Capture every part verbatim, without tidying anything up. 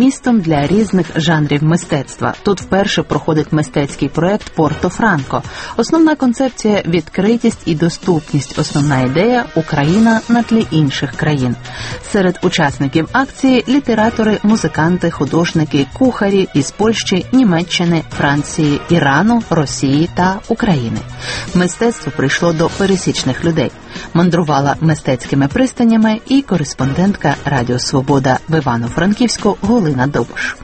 містом для різних жанрів мистецтва. Тут вперше проходить мистецький проект «Порто-Франко». Основна концепція – відкритість і доступність. Основна ідея – Україна на тлі інших країн. Серед учасників акції – літератори, музиканти, художники, кухарі із Польщі, Німеччини, Франції, Ірану, Росії та України. Мистецтво прийшло до пересічних людей. Мандрувала мистецькими пристанями і кореспондентка Радіо Свобода в Івано-Франківську Галина Довбиш.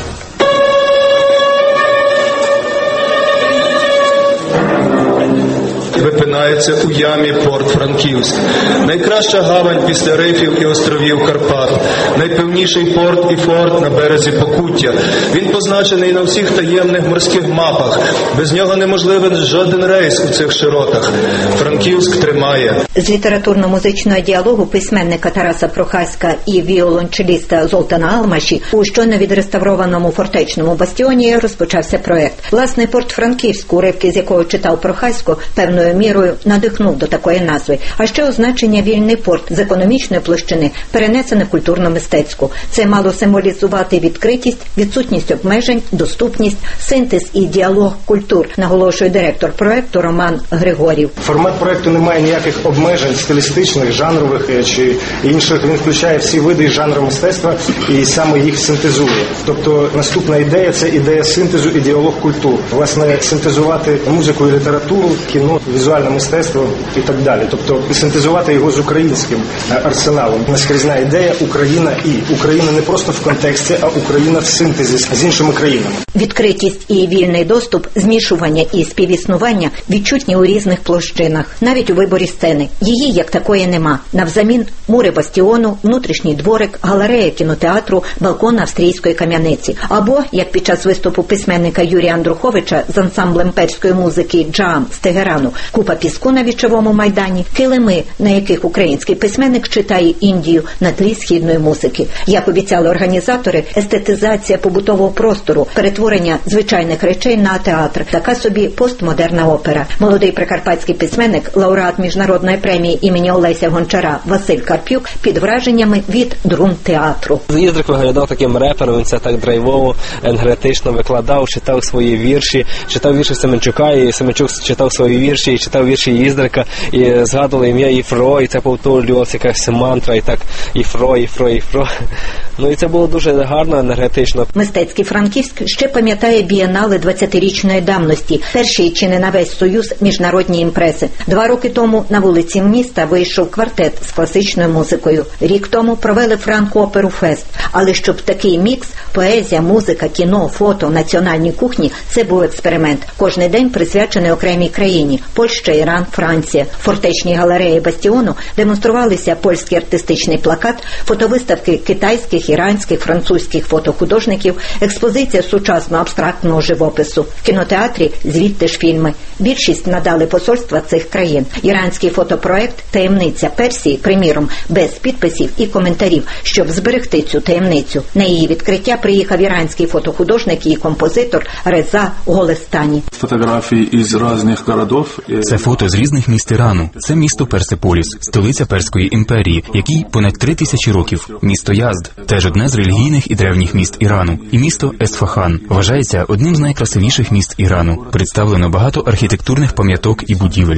Випинається у ямі порт Франківськ. Найкраща гавань після рифів і островів Карпат. Найпевніший порт і форт на березі Покуття. Він позначений на всіх таємних морських мапах. Без нього неможливий жоден рейс у цих широтах. Франківськ тримає. З літературно-музичного діалогу письменника Тараса Прохаська і віолончеліста Золтана Алмаші у щойно відреставрованому фортечному бастіоні розпочався проект. Власний порт Франківськ, уривки з якого читав Прохасько, певною мірою надихнув до такої назви. А ще означення «вільний порт» з економічної площини перенесене в культурно-мистецьку. Це мало символізувати відкритість, відсутність обмежень, доступність, синтез і діалог культур, наголошує директор проекту Роман Григорів. Формат проекту не має ніяких обмежень стилістичних, жанрових чи інших. Він включає всі види і жанри мистецтва і саме їх синтезує. Тобто наступна ідея – це ідея синтезу і діалог культур. Власне, синтезувати музику і літературу, кіно, візуальне мистецтво і так далі. Тобто синтезувати його з українським арсеналом. Наскрізна ідея Україна і Україна не просто в контексті, а Україна в синтезі з іншими країнами. Відкритість і вільний доступ, змішування і співіснування відчутні у різних площинах, навіть у виборі сцени. Її як такої нема. Навзамін мури бастіону, внутрішній дворик, галерея кінотеатру, балкон австрійської кам'яниці. Або, як під час виступу письменника Юрія Андруховича з ансамблем перської музики «Джам» з Тегерану, купа піску на Вічовому майдані, килими, на яких український письменник читає Індію на тлі східної музики. Як обіцяли організатори, естетизація побутового простору, перетворення звичайних речей на театр. Така собі постмодерна опера. Молодий прикарпатський письменник, лауреат міжнародної премії імені Олеся Гончара Василь Карпюк під враженнями від друн-театру. Іздрик виглядав таким репером, він це так драйвово, енергетично викладав, читав свої вірші, читав вірші Семенчука, і Семенчук читав свої вірші, і читав вірші Іздрика, і згадували ім'я Єфро, і це повторювалася якась мантра, і так Єфро, Єфро, Єфро. Ну і це було дуже гарно, енергетично. Мистецький Франківськ ще пам'ятає бієнали двадцятирічної давності, перший чи не на весь Союз міжнародні імпрези. Два роки тому на вулиці міста вийшов квартет з класичною музикою. Рік тому провели Франко-оперу фест. Але щоб такий мікс – поезія, музика, кіно, фото, національні кухні – це був експеримент. Кожний день присвячений окремій країні – Польща, Іран, Франція. В фортечній галереї бастіону демонструвалися польський артистичний плакат, фотовиставки китайських, іранських, французьких фотохудожників, експозиція сучасного абстрактного живопису. В кінотеатрі звідти ж фільми. Більшість надали посольства цих країн. Іранський фотопроект «Таємниця Персії», приміром, без підписів і коментарів, щоб зберегти цю таємницю. На її відкриття приїхав іранський фотохудожник і композитор Реза Голестані. Фотографії із різних городів. Це фото з різних міст Ірану. Це місто Персеполіс, столиця Перської імперії, якій понад три тисячі років. Місто Язд – теж одне з релігійних і древніх міст Ірану. І місто Есфахан вважається одним з найкрасивіших міст Ірану. Представлено багато архітектурних пам'яток і будівель.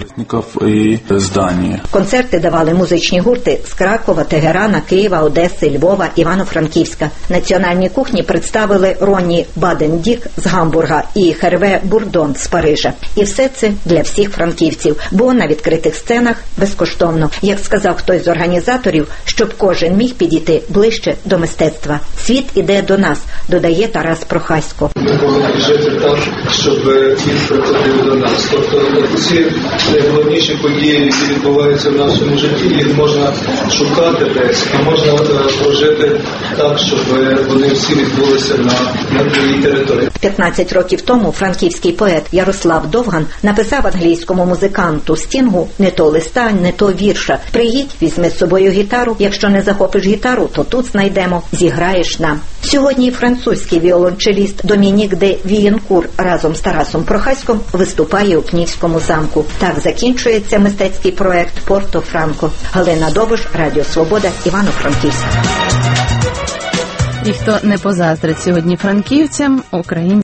Концерти давали музичні гурти з Кракова, Тегерана, Києва, Одеси, Львова, Івано-Франківська. Національні кухні представили Ронні Баден-Дік з Гамбурга і Херве Бурдон з Парижа. І все це для всіх франківців, бо на відкритих сценах безкоштовно. Як сказав хтось з організаторів, щоб кожен міг підійти ближче до мистецтва. Світ іде до нас, додає Тарас Прохасько. Ми повинні жити так, щоб він приходив до нас. Тобто ці найголовніші події, які відбуваються в нашому житті, їх можна шукати десь, а можна прожити так, щоб вони всі відбулися на, на твоїй території. п'ятнадцять років тому франківський поет Ярослав Довган написав англійському музиканту Стінгу не то листа, не то вірша. Приїдь, візьми з собою гітару, якщо не захопиш гітару, то тут знайдемо, зіграєш нам. Сьогодні французький віолончеліст Домінік де Вієнкур разом з Тарасом Прохаськом виступає у Пнівському замку. Так закінчується мистецький проект «Порто-Франко». Галина Довбиш, Радіо Свобода, Івано-Франківськ. І хто не позаздрить сьогодні франківцям, українцям